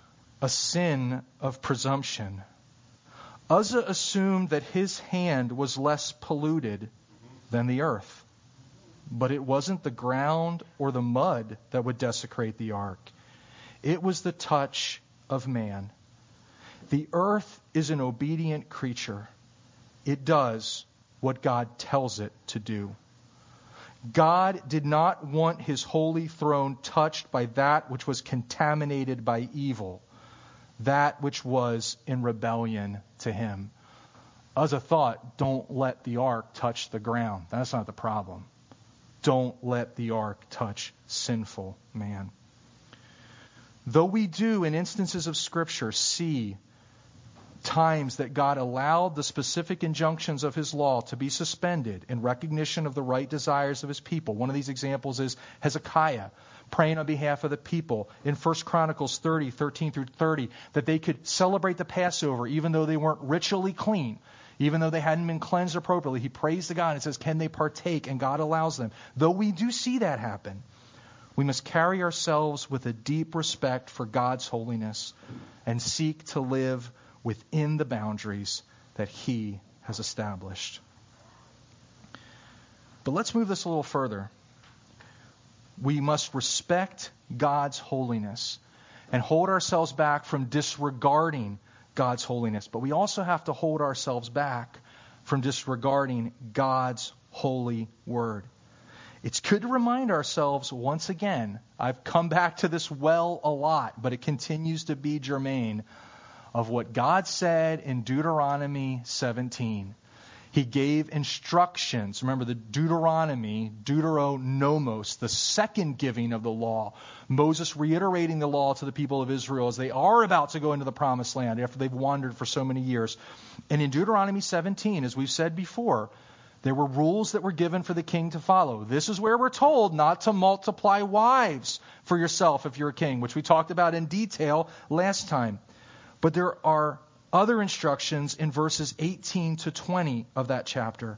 a sin of presumption. Uzzah assumed that his hand was less polluted than the earth. But it wasn't the ground or the mud that would desecrate the ark. It was the touch of man. The earth is an obedient creature. It does what God tells it to do. God did not want his holy throne touched by that which was contaminated by evil, that which was in rebellion to him. Uzzah thought, don't let the ark touch the ground. That's not the problem. Don't let the ark touch sinful man. Though we do, in instances of Scripture, see times that God allowed the specific injunctions of his law to be suspended in recognition of the right desires of his people. One of these examples is Hezekiah praying on behalf of the people in 1 Chronicles 30, 13 through 30, that they could celebrate the Passover even though they weren't ritually clean, even though they hadn't been cleansed appropriately. He prays to God and says, can they partake? And God allows them. Though we do see that happen, we must carry ourselves with a deep respect for God's holiness and seek to live within the boundaries that he has established. But let's move this a little further. We must respect God's holiness and hold ourselves back from disregarding God's holiness. But we also have to hold ourselves back from disregarding God's holy word. It's good to remind ourselves once again, I've come back to this well a lot, but it continues to be germane, of what God said in Deuteronomy 17. He gave instructions. Remember the Deuteronomy, Deuteronomos, the second giving of the law. Moses reiterating the law to the people of Israel as they are about to go into the promised land after they've wandered for so many years. And in Deuteronomy 17, as we've said before, there were rules that were given for the king to follow. This is where we're told not to multiply wives for yourself if you're a king, which we talked about in detail last time. But there are other instructions in verses 18 to 20 of that chapter.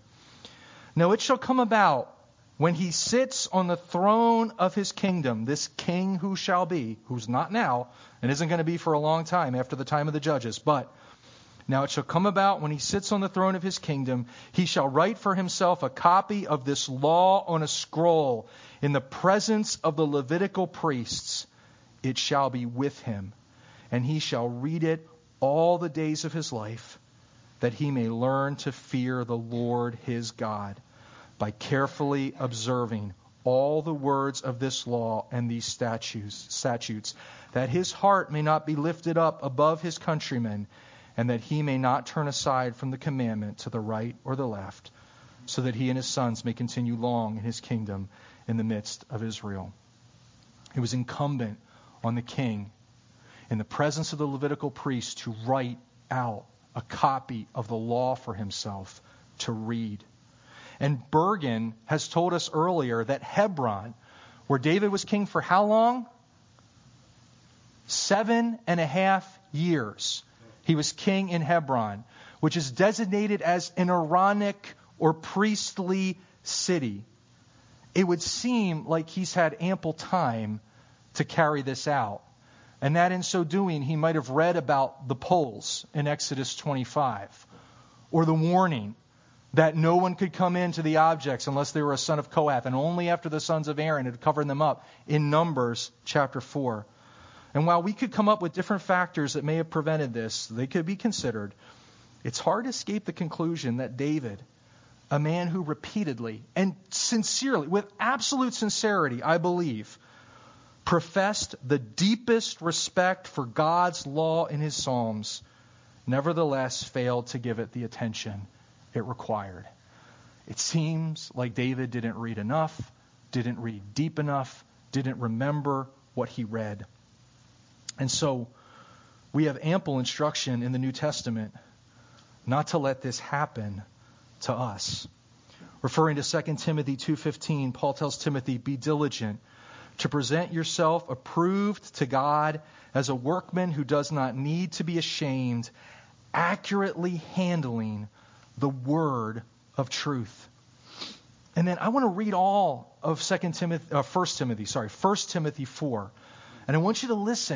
Now it shall come about when he sits on the throne of his kingdom, this king who shall be, who's not now and isn't going to be for a long time after the time of the judges, but now it shall come about when he sits on the throne of his kingdom, he shall write for himself a copy of this law on a scroll in the presence of the Levitical priests. It shall be with him, and he shall read it all the days of his life, that he may learn to fear the Lord his God by carefully observing all the words of this law and these statutes, that his heart may not be lifted up above his countrymen, and that he may not turn aside from the commandment to the right or the left, so that he and his sons may continue long in his kingdom in the midst of Israel. It was incumbent on the king, in the presence of the Levitical priest, to write out a copy of the law for himself to read. And Bergen has told us earlier that Hebron, where David was king for how long? 7.5 years. He was king in Hebron, which is designated as an Aaronic or priestly city. It would seem like he's had ample time to carry this out. And that in so doing, he might have read about the poles in Exodus 25, or the warning that no one could come into the objects unless they were a son of Kohath, and only after the sons of Aaron had covered them up in Numbers chapter 4. And while we could come up with different factors that may have prevented this, they could be considered, it's hard to escape the conclusion that David, a man who repeatedly and sincerely, with absolute sincerity, I believe, professed the deepest respect for God's law in his Psalms, nevertheless failed to give it the attention it required. It seems like David didn't read enough, didn't read deep enough, didn't remember what he read. And so we have ample instruction in the New Testament not to let this happen to us. Referring to 2 Timothy 2:15, Paul tells Timothy, be diligent to present yourself approved to God as a workman who does not need to be ashamed, accurately handling the word of truth. And then I want to read all of 1 Timothy 4. And I want you to listen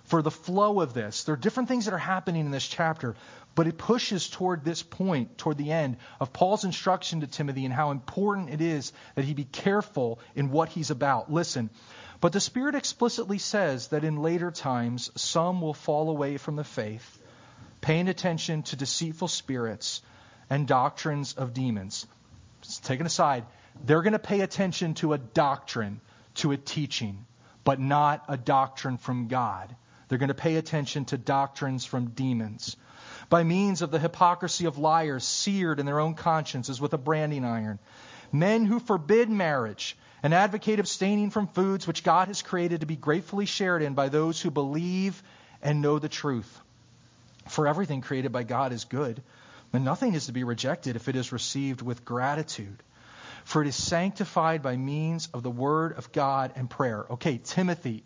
for the flow of this. There are different things that are happening in this chapter, but it pushes toward this point, toward the end, of Paul's instruction to Timothy and how important it is that he be careful in what he's about. Listen, but the Spirit explicitly says that in later times some will fall away from the faith, paying attention to deceitful spirits and doctrines of demons. Just taken aside, they're going to pay attention to a doctrine, to a teaching, but not a doctrine from God. They're going to pay attention to doctrines from demons. By means of the hypocrisy of liars seared in their own consciences with a branding iron. Men who forbid marriage and advocate abstaining from foods which God has created to be gratefully shared in by those who believe and know the truth. For everything created by God is good, and nothing is to be rejected if it is received with gratitude. For it is sanctified by means of the word of God and prayer. Okay, Timothy,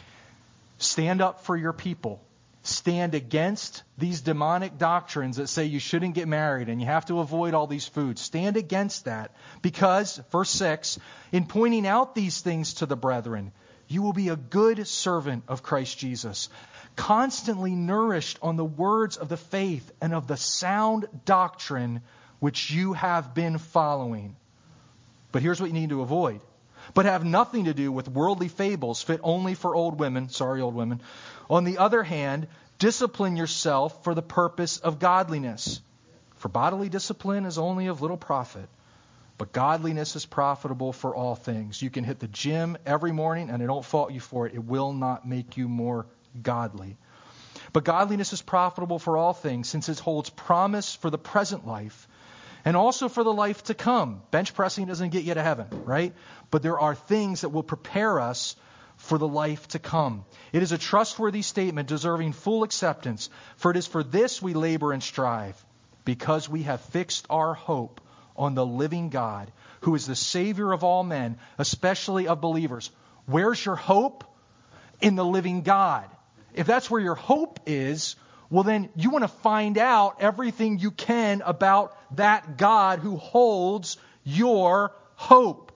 stand up for your people. Stand against these demonic doctrines that say you shouldn't get married and you have to avoid all these foods. Stand against that because, verse 6, in pointing out these things to the brethren, you will be a good servant of Christ Jesus, constantly nourished on the words of the faith and of the sound doctrine which you have been following. But here's what you need to avoid. But have nothing to do with worldly fables fit only for old women. Sorry, old women. On the other hand, discipline yourself for the purpose of godliness. For bodily discipline is only of little profit, but godliness is profitable for all things. You can hit the gym every morning, and I don't fault you for it. It will not make you more godly. But godliness is profitable for all things, since it holds promise for the present life and also for the life to come. Bench pressing doesn't get you to heaven, right? But there are things that will prepare us for the life to come. It is a trustworthy statement deserving full acceptance, for it is for this we labor and strive, because we have fixed our hope on the living God, who is the Savior of all men, especially of believers. Where's your hope? In the living God. If that's where your hope is, well, then you want to find out everything you can about that God who holds your hope.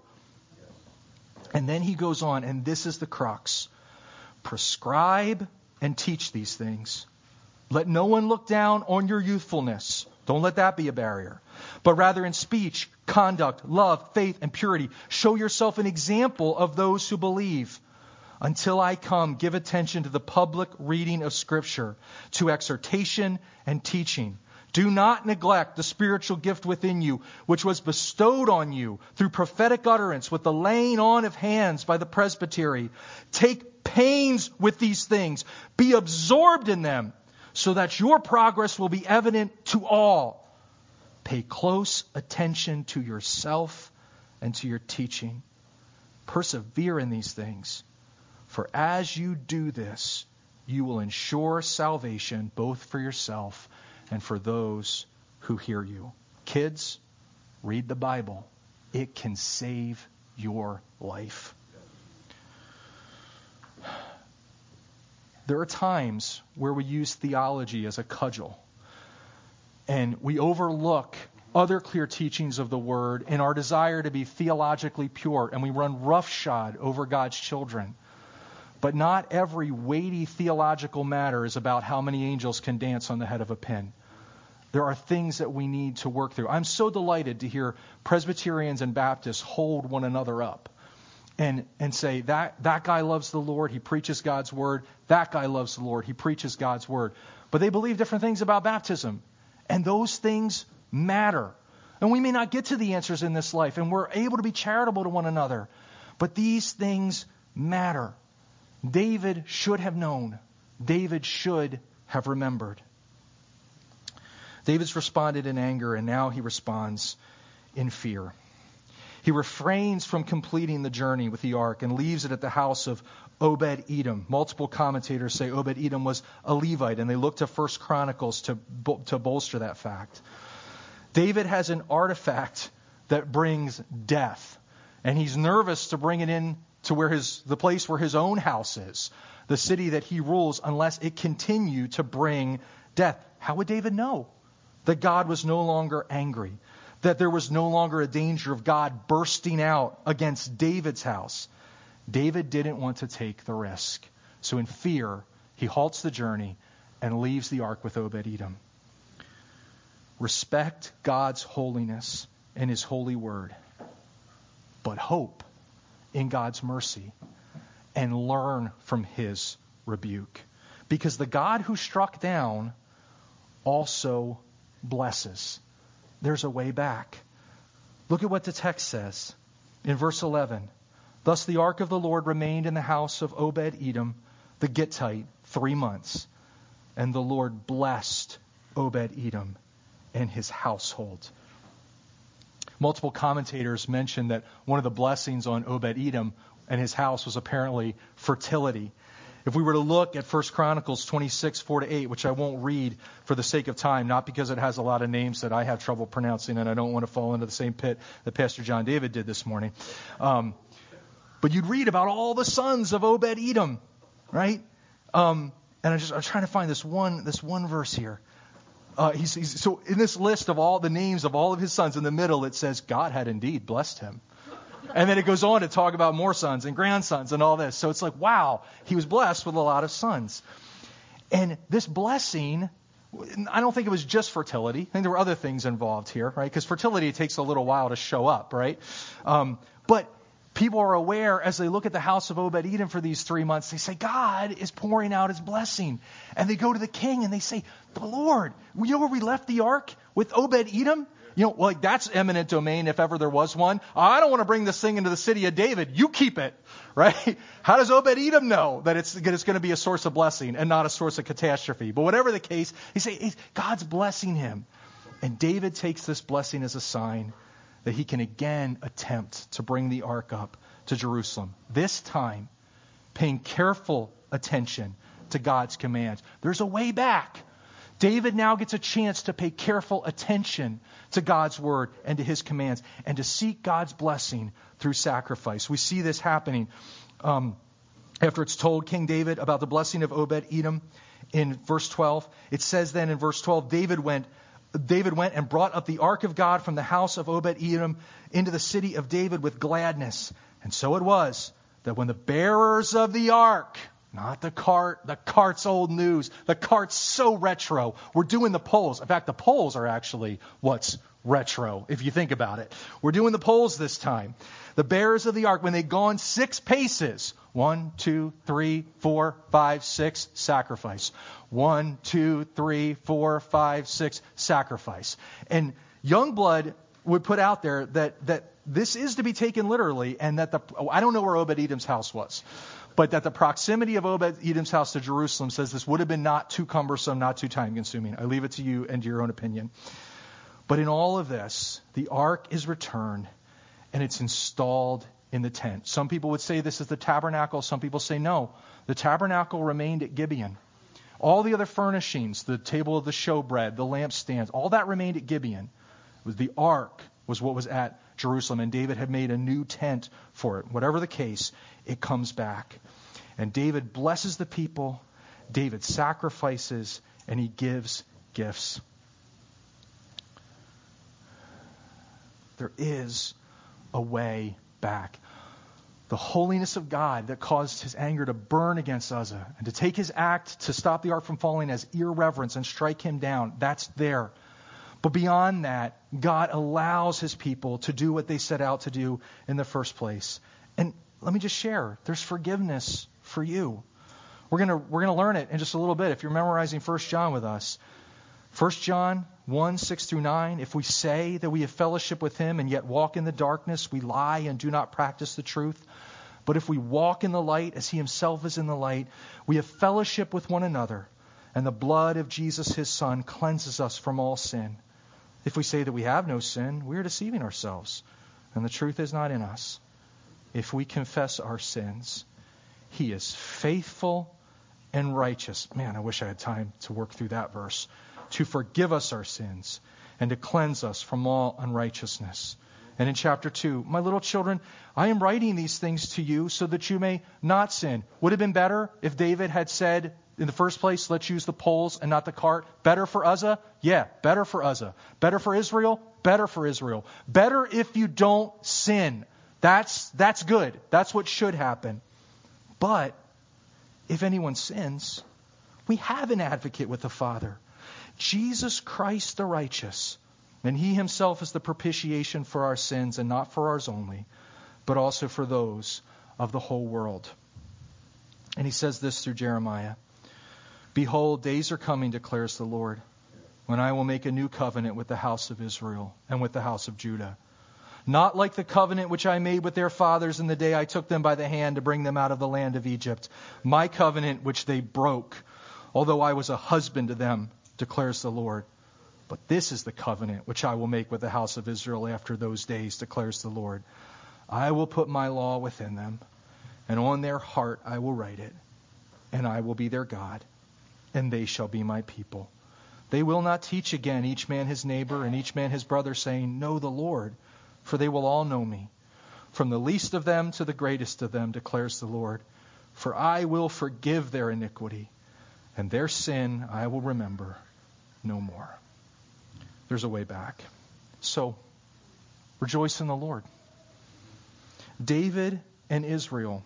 And then he goes on, and this is the crux. Prescribe and teach these things. Let no one look down on your youthfulness. Don't let that be a barrier. But rather in speech, conduct, love, faith, and purity, show yourself an example of those who believe. Until I come, give attention to the public reading of Scripture, to exhortation and teaching. Do not neglect the spiritual gift within you, which was bestowed on you through prophetic utterance with the laying on of hands by the presbytery. Take pains with these things. Be absorbed in them, so that your progress will be evident to all. Pay close attention to yourself and to your teaching. Persevere in these things. For as you do this, you will ensure salvation both for yourself and for those who hear you. Kids, read the Bible. It can save your life. There are times where we use theology as a cudgel, and we overlook other clear teachings of the Word in our desire to be theologically pure, and we run roughshod over God's children. But not every weighty theological matter is about how many angels can dance on the head of a pin. There are things that we need to work through. I'm so delighted to hear Presbyterians and Baptists hold one another up and say, that guy loves the Lord, he preaches God's Word. That guy loves the Lord, he preaches God's Word. But they believe different things about baptism. And those things matter. And we may not get to the answers in this life, and we're able to be charitable to one another. But these things matter. David should have known. David should have remembered. David's responded in anger, and now he responds in fear. He refrains from completing the journey with the ark and leaves it at the house of Obed-Edom. Multiple commentators say Obed-Edom was a Levite, and they look to 1 Chronicles to bolster that fact. David has an artifact that brings death, and he's nervous to bring it in to the place where his own house is, the city that he rules, unless it continue to bring death. How would David know that God was no longer angry, that there was no longer a danger of God bursting out against David's house? David didn't want to take the risk. So in fear, he halts the journey and leaves the ark with Obed-Edom. Respect God's holiness and his holy word, but hope in God's mercy and learn from his rebuke. Because the God who struck down also blesses. There's a way back. Look at what the text says in verse 11. Thus the ark of the Lord remained in the house of Obed-Edom, the Gittite, 3 months. And the Lord blessed Obed-Edom and his household. Multiple commentators mention that one of the blessings on Obed-Edom and his house was apparently fertility. If we were to look at 1 Chronicles 26, 4-8, which I won't read for the sake of time, not because it has a lot of names that I have trouble pronouncing and I don't want to fall into the same pit that Pastor John David did this morning. But you'd read about all the sons of Obed-Edom, right? And I'm trying to find this one verse here. So in this list of all the names of all of his sons, in the middle it says God had indeed blessed him. And then it goes on to talk about more sons and grandsons and all this. So it's like, wow, he was blessed with a lot of sons. And this blessing, I don't think it was just fertility. I think there were other things involved here, right? Because fertility takes a little while to show up, right? But people are aware as they look at the house of Obed-Edom for these 3 months, they say, God is pouring out his blessing. And they go to the king and they say, the Lord, you know where we left the ark with Obed-Edom? You know, like that's eminent domain if ever there was one. I don't want to bring this thing into the city of David. You keep it, right? How does Obed-Edom know that it's going to be a source of blessing and not a source of catastrophe? But whatever the case, he say God's blessing him. And David takes this blessing as a sign that he can again attempt to bring the ark up to Jerusalem. This time, paying careful attention to God's commands. There's a way back. David now gets a chance to pay careful attention to God's word and to his commands and to seek God's blessing through sacrifice. We see this happening after it's told King David about the blessing of Obed-Edom in verse 12. It says then in verse 12, David went and brought up the ark of God from the house of Obed-Edom into the city of David with gladness. And so it was that when the bearers of the ark, not the cart's old news, the cart's so retro, we're doing the poles. In fact, the poles are actually what's retro, if you think about it. We're doing the poles this time. The bearers of the ark, when they'd gone 6 paces, 1, 2, 3, 4, 5, 6, sacrifice. 1, 2, 3, 4, 5, 6, sacrifice. And Youngblood would put out there that this is to be taken literally, and that I don't know where Obed-Edom's house was, but that the proximity of Obed-Edom's house to Jerusalem says this would have been not too cumbersome, not too time-consuming. I leave it to you and to your own opinion. But in all of this, the ark is returned, and it's installed in the tent. Some people would say this is the tabernacle. Some people say no. The tabernacle remained at Gibeon. All the other furnishings, the table of the showbread, the lampstands, all that remained at Gibeon. The ark was what was at Jerusalem, and David had made a new tent for it. Whatever the case, it comes back. And David blesses the people, David sacrifices, and he gives gifts. There is a way back. The holiness of God that caused his anger to burn against Uzzah and to take his act to stop the ark from falling as irreverence and strike him down, that's there. But beyond that, God allows his people to do what they set out to do in the first place. And let me just share, there's forgiveness for you. We're going to learn it in just a little bit if you're memorizing 1 John with us. 1 John 1, 6 through 9, if we say that we have fellowship with him and yet walk in the darkness, we lie and do not practice the truth. But if we walk in the light as he himself is in the light, we have fellowship with one another, and the blood of Jesus his Son cleanses us from all sin. If we say that we have no sin, we are deceiving ourselves, and the truth is not in us. If we confess our sins, he is faithful and righteous. Man, I wish I had time to work through that verse. To forgive us our sins and to cleanse us from all unrighteousness. And in chapter 2, my little children, I am writing these things to you so that you may not sin. Would it have been better if David had said, in the first place, let's use the poles and not the cart? Better for Uzzah? Yeah, better for Uzzah. Better for Israel? Better for Israel. Better if you don't sin. That's good. That's what should happen. But if anyone sins, We have an advocate with the Father, Jesus Christ the righteous. And he himself is the propitiation for our sins, and not for ours only, but also for those of the whole world. And he says this through Jeremiah. Behold, days are coming, declares the Lord, when I will make a new covenant with the house of Israel and with the house of Judah. Not like the covenant which I made with their fathers in the day I took them by the hand to bring them out of the land of Egypt. My covenant which they broke, although I was a husband to them, declares the Lord. But this is the covenant which I will make with the house of Israel after those days, declares the Lord. I will put my law within them, and on their heart I will write it, and I will be their God, and they shall be my people. They will not teach again each man his neighbor and each man his brother, saying, Know the Lord, for they will all know me, from the least of them to the greatest of them, declares the Lord. For I will forgive their iniquity, and their sin I will remember no more. There's a way back. So, rejoice in the Lord. David and Israel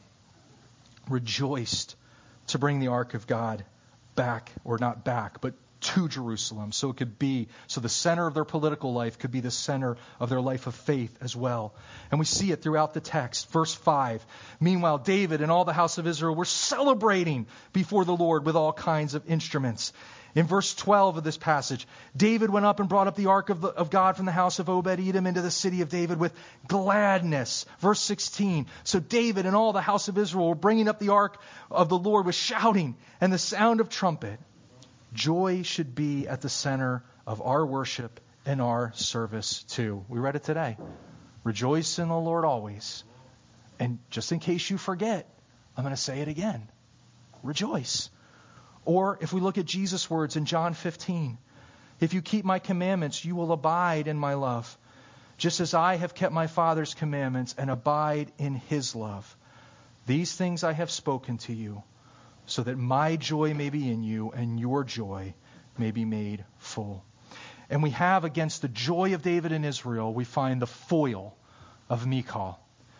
rejoiced to bring the ark of God back, or not back, but to Jerusalem. So the center of their political life could be the center of their life of faith as well. And we see it throughout the text. Verse 5, meanwhile, David and all the house of Israel were celebrating before the Lord with all kinds of instruments. In verse 12 of this passage, David went up and brought up the ark of God from the house of Obed-Edom into the city of David with gladness. Verse 16, so David and all the house of Israel were bringing up the ark of the Lord with shouting and the sound of trumpet. Joy should be at the center of our worship and our service too. We read it today. Rejoice in the Lord always. And just in case you forget, I'm going to say it again. Rejoice. Or if we look at Jesus' words in John 15, if you keep my commandments, you will abide in my love, just as I have kept my Father's commandments and abide in his love. These things I have spoken to you, so that my joy may be in you and your joy may be made full. And we have, against the joy of David and Israel, we find the foil of Michal.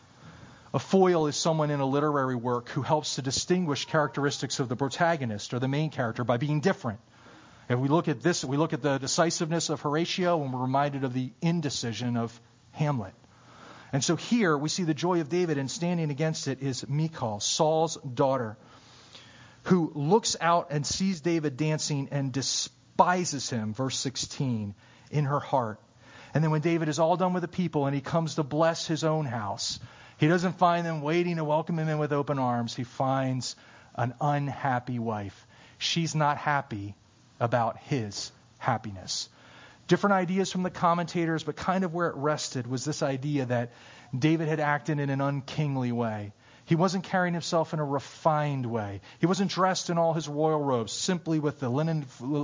A foil is someone in a literary work who helps to distinguish characteristics of the protagonist or the main character by being different. If we look at this, we look at the decisiveness of Horatio, and we're reminded of the indecision of Hamlet. And so here we see the joy of David, and standing against it is Michal, Saul's daughter, who looks out and sees David dancing and despises him, verse 16, in her heart. And then when David is all done with the people and he comes to bless his own house, he doesn't find them waiting to welcome him in with open arms. He finds an unhappy wife. She's not happy about his happiness. Different ideas from the commentators, but kind of where it rested was this idea that David had acted in an unkingly way. He wasn't carrying himself in a refined way. He wasn't dressed in all his royal robes, simply with the linen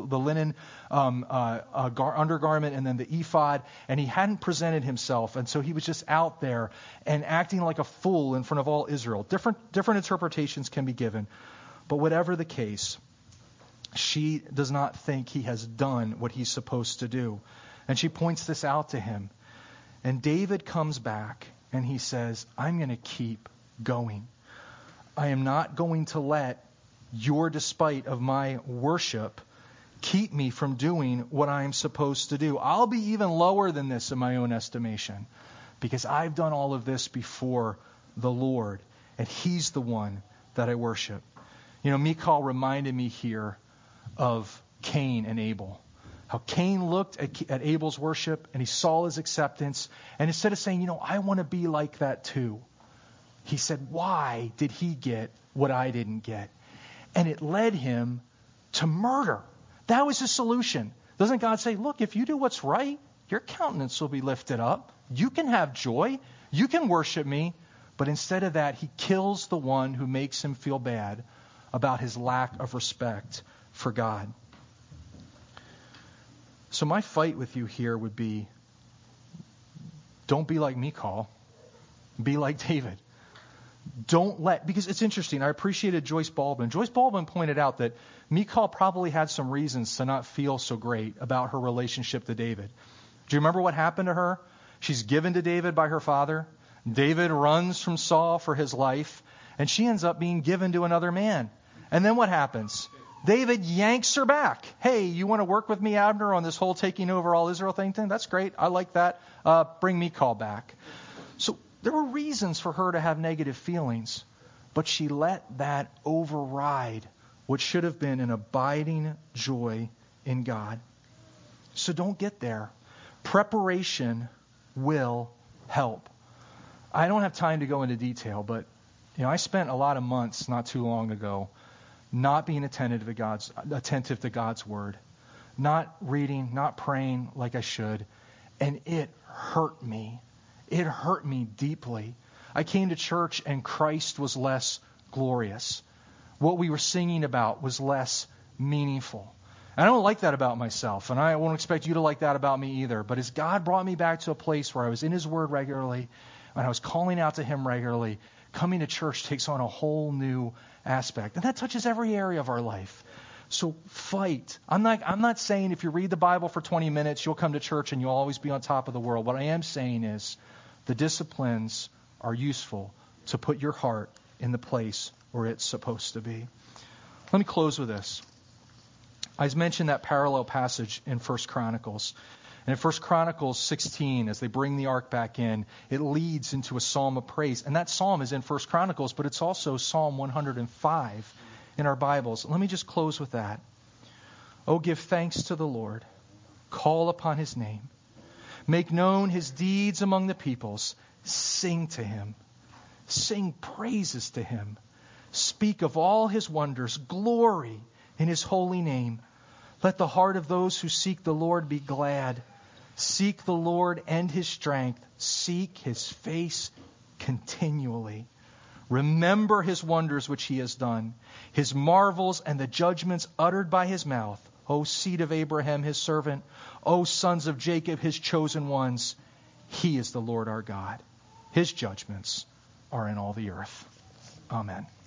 undergarment and then the ephod, and he hadn't presented himself, and so he was just out there and acting like a fool in front of all Israel. Different interpretations can be given, but whatever the case, she does not think he has done what he's supposed to do, and she points this out to him. And David comes back and he says, I'm going to keep going. I am not going to let your despite of my worship keep me from doing what I am supposed to do. I'll be even lower than this in my own estimation, because I've done all of this before the Lord, and he's the one that I worship. You know, Michal reminded me here of Cain and Abel. How Cain looked at Abel's worship and he saw his acceptance, and instead of saying, I want to be like that too, he said, why did he get what I didn't get? And it led him to murder. That was his solution. Doesn't God say, look, if you do what's right, your countenance will be lifted up. You can have joy. You can worship me. But instead of that, he kills the one who makes him feel bad about his lack of respect for God. So my fight with you here would be, don't be like Michal. Be like David. Because it's interesting. I appreciated Joyce Baldwin. Joyce Baldwin pointed out that Michal probably had some reasons to not feel so great about her relationship to David. Do you remember what happened to her? She's given to David by her father. David runs from Saul for his life, and she ends up being given to another man. And then what happens? David yanks her back. Hey, you want to work with me, Abner, on this whole taking over all Israel thing? That's great. I like that. Bring Michal back. So there were reasons for her to have negative feelings, but she let that override what should have been an abiding joy in God. So don't get there. Preparation will help. I don't have time to go into detail, but I spent a lot of months not too long ago not being attentive to God's word, not reading, not praying like I should, and it hurt me. It hurt me deeply. I came to church and Christ was less glorious. What we were singing about was less meaningful. And I don't like that about myself, and I won't expect you to like that about me either. But as God brought me back to a place where I was in His Word regularly, and I was calling out to Him regularly, coming to church takes on a whole new aspect. And that touches every area of our life. So fight. I'm not saying if you read the Bible for 20 minutes, you'll come to church and you'll always be on top of the world. What I am saying is the disciplines are useful to put your heart in the place where it's supposed to be. Let me close with this. I mentioned that parallel passage in 1 Chronicles. And in 1 Chronicles 16, as they bring the ark back in, it leads into a psalm of praise. And that psalm is in 1 Chronicles, but it's also Psalm 105 in our Bibles. Let me just close with that. Oh, give thanks to the Lord. Call upon His name. Make known His deeds among the peoples. Sing to Him. Sing praises to Him. Speak of all His wonders. Glory in His holy name. Let the heart of those who seek the Lord be glad. Seek the Lord and His strength. Seek His face continually. Remember His wonders which He has done, His marvels and the judgments uttered by His mouth. O seed of Abraham, His servant. O sons of Jacob, His chosen ones. He is the Lord our God. His judgments are in all the earth. Amen.